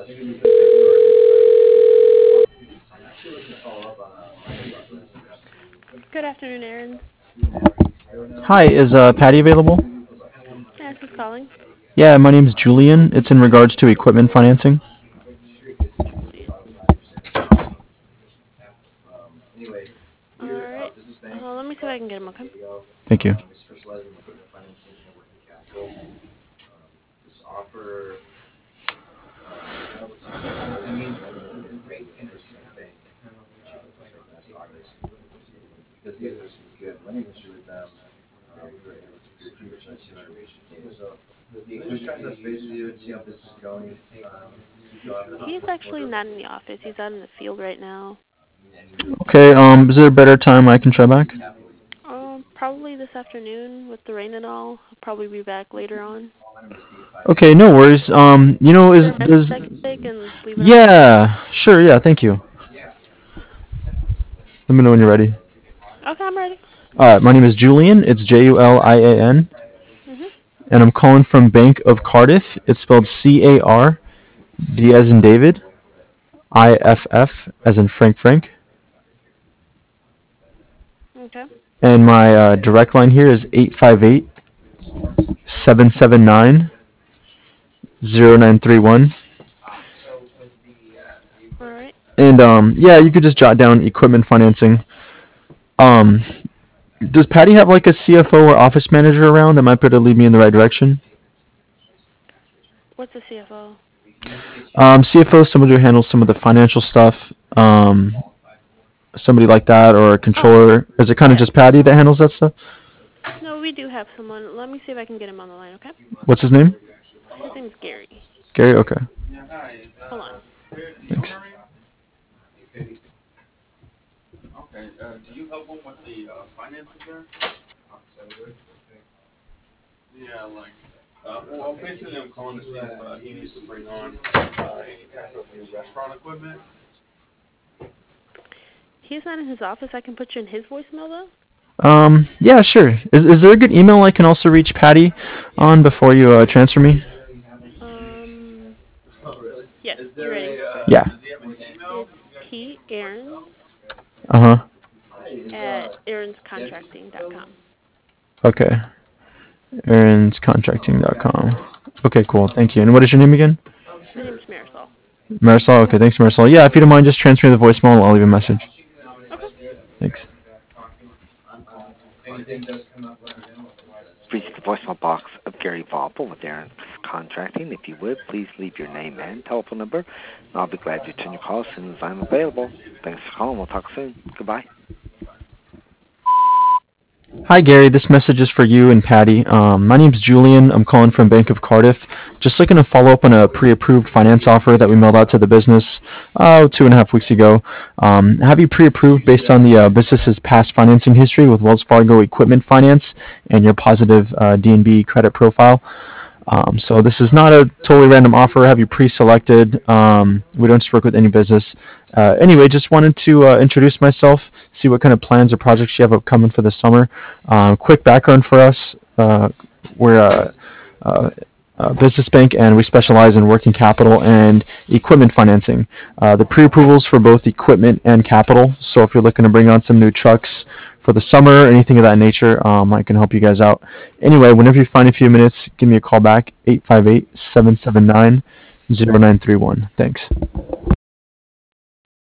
Good afternoon, Aaron. Hi, is Patty available? Yes, who's calling? Yeah, my name's Julian. It's in regards to equipment financing. Julian. All right. Let me see if I can get him. Okay. Thank you. He's actually not in the office. He's out in the field right now. Okay, is there a better time I can try back? Probably this afternoon with the rain and all. I'll probably be back later on. Okay, no worries. Is is there a message does I can take and leave it on? Yeah, sure, yeah, thank you. Let me know when you're ready. Okay, I'm ready. My name is Julian. It's Julian, Mhm. and I'm calling from Bank of Cardiff. It's spelled CARD as in David, IFF as in Frank, Okay. and my direct line here is 858-779-0931. All right. And yeah, you could just jot down equipment financing. Um, does Patty have like a CFO or office manager around that might be able to lead me in the right direction? What's the CFO? CFO is somebody who handles some of the financial stuff. Somebody like that, or a Oh, controller. Is it kind of yeah. just Patty that handles that stuff? No, we do have someone. Let me see if I can get him on the line. Okay. What's his name? His name's Gary. Gary. Okay. Hold on. Thanks. He's not in his office. I can put you in his voicemail though. Yeah, sure. Is there a good email I can also reach Patty on before you transfer me? Um. Yes. You ready? Yeah. It's P Aaron Uh huh. at aaronscontracting.com. Okay. Earnscontracting.com. Okay, cool. Thank you. And what is your name again? My name's Marisol. Marisol. Okay, thanks, Marisol. Yeah, if you don't mind, just transfer me the voicemail. I'll leave a message. Okay. Thanks. Reach the voicemail box of Gary Voppel with Aaron's Contracting. If you would, please leave your name and telephone number, and I'll be glad to return your call as soon as I'm available. Thanks for calling. We'll talk soon. Goodbye. Hi, Gary. This message is for you and Patty. My name's Julian. I'm calling from Bank of Cardiff. Just looking to follow up on a pre-approved finance offer that we mailed out to the business 2.5 weeks ago. Have you pre-approved based on the business's past financing history with Wells Fargo Equipment Finance and your positive DNB credit profile? So this is not a totally random offer. Have you pre-selected? We don't just work with any business. Anyway, just wanted to introduce myself, see what kind of plans or projects you have upcoming for the summer. Quick background for us: we're a, a business bank, and we specialize in working capital and equipment financing. The pre-approvals for both equipment and capital. So if you're looking to bring on some new trucks for the summer, anything of that nature, I can help you guys out. Anyway, whenever you find a few minutes, give me a call back, 858-779-0931. Thanks.